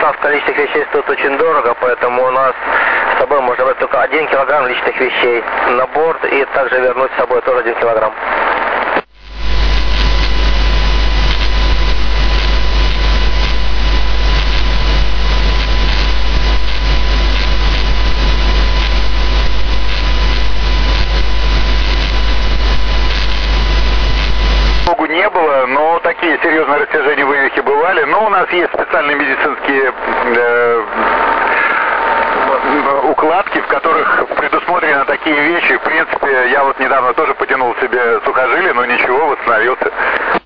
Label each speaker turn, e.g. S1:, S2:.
S1: доставка личных вещей стоит очень дорого, поэтому у нас с собой можно брать только 1 килограмм личных вещей на борт и также вернуть с собой тоже 1 килограмм.
S2: Не было, но такие серьезные растяжения вывихи бывали. Но у нас есть специальные медицинские укладки, в которых предусмотрены такие вещи. В принципе, я вот недавно тоже потянул себе сухожилие, но ничего, восстановился.